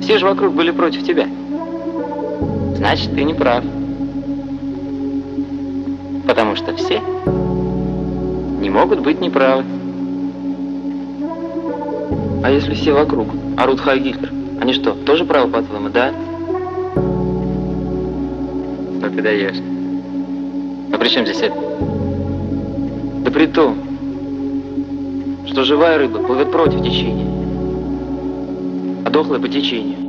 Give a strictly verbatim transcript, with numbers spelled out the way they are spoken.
Все же вокруг были против тебя. Значит, ты не прав. Потому что все не могут быть неправы. А если все вокруг орут Хай Гитлер, они что, тоже правы, по-твоему, да? Ну ты даешь. А при чем здесь это? Да при том, что живая рыба плывет против течения, а дохлая по течению.